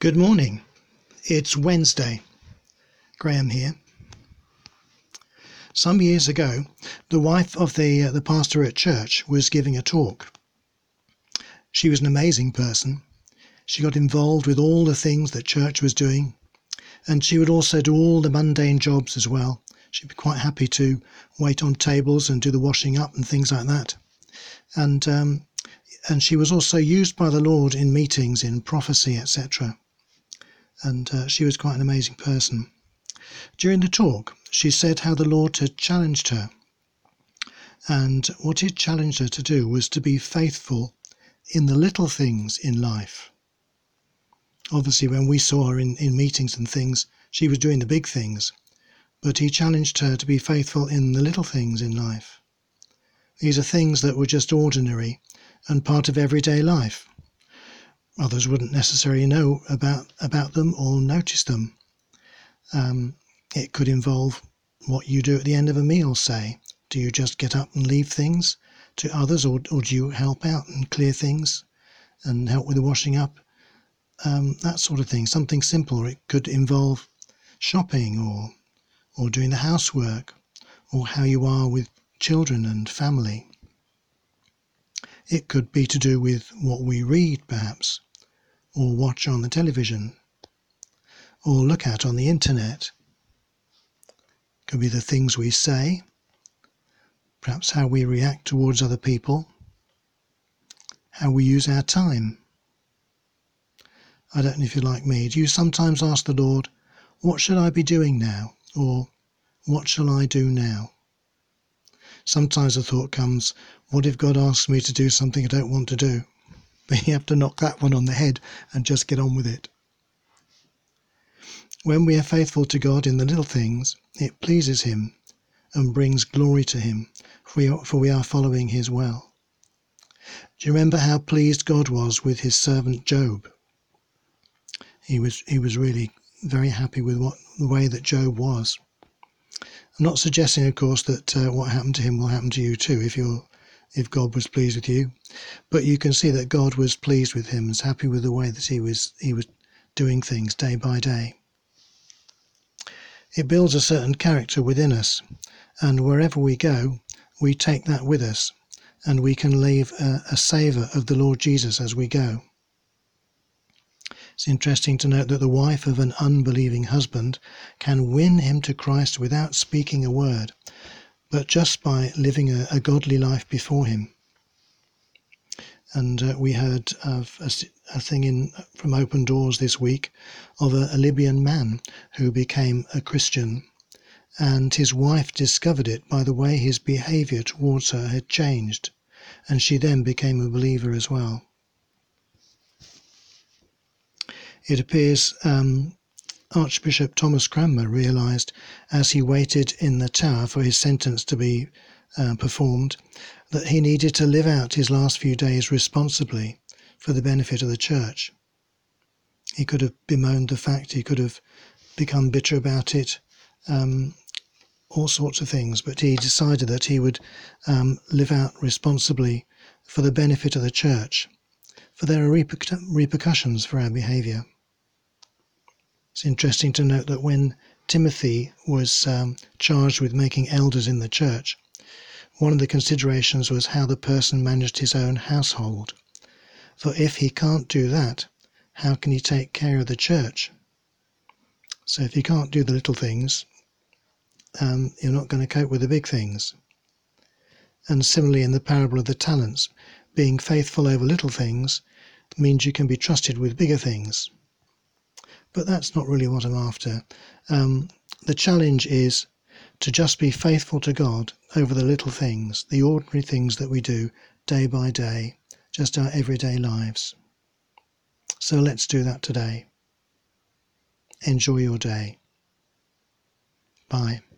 Good morning. It's Wednesday. Graham here. Some years ago, the wife of the pastor at church was giving a talk. She was an amazing person. She got involved with all the things that church was doing, and she would also do all the mundane jobs as well. She'd be quite happy to wait on tables and do the washing up and things like that. And she was also used by the Lord in meetings, in prophecy, etc. And she was quite an amazing person. During the talk, she said how the Lord had challenged her. And what he challenged her to do was to be faithful in the little things in life. Obviously, when we saw her in meetings and things, she was doing the big things. But he challenged her to be faithful in the little things in life. These are things that were just ordinary and part of everyday life. Others wouldn't necessarily know about them or notice them. It could involve what you do at the end of a meal, say. Do you just get up and leave things to others, or do you help out and clear things and help with the washing up? That sort of thing, something simple. Or it could involve shopping or doing the housework, or how you are with children and family. It could be to do with what we read, perhaps, or watch on the television, or look at on the internet. It could be the things we say, perhaps how we react towards other people, how we use our time. I don't know if you're like me. Do you sometimes ask the Lord, what should I be doing now? Or what shall I do now? Sometimes the thought comes, what if God asks me to do something I don't want to do? But you have to knock that one on the head and just get on with it. When we are faithful to God in the little things, it pleases him and brings glory to him, for we are following his will. Do you remember how pleased God was with his servant Job? He was really very happy with the way that Job was. I'm not suggesting, of course, that what happened to him will happen to you too, if God was pleased with you. But you can see that God was pleased with him, was happy with the way that he was doing things day by day. It builds a certain character within us, and wherever we go, we take that with us, and we can leave a savour of the Lord Jesus as we go. It's interesting to note that the wife of an unbelieving husband can win him to Christ without speaking a word, but just by living a godly life before him. And we heard of a thing from Open Doors this week of a Libyan man who became a Christian, and his wife discovered it by the way his behaviour towards her had changed, and she then became a believer as well. It appears Archbishop Thomas Cranmer realised, as he waited in the tower for his sentence to be performed, that he needed to live out his last few days responsibly for the benefit of the church. He could have bemoaned the fact, he could have become bitter about it, all sorts of things, but he decided that he would live out responsibly for the benefit of the church, for there are repercussions for our behaviour. It's interesting to note that when Timothy was charged with making elders in the church, one of the considerations was how the person managed his own household. For if he can't do that, how can he take care of the church? So if you can't do the little things, you're not going to cope with the big things. And similarly in the parable of the talents, being faithful over little things means you can be trusted with bigger things. But that's not really what I'm after. The challenge is to just be faithful to God over the little things, the ordinary things that we do day by day, just our everyday lives. So let's do that today. Enjoy your day. Bye.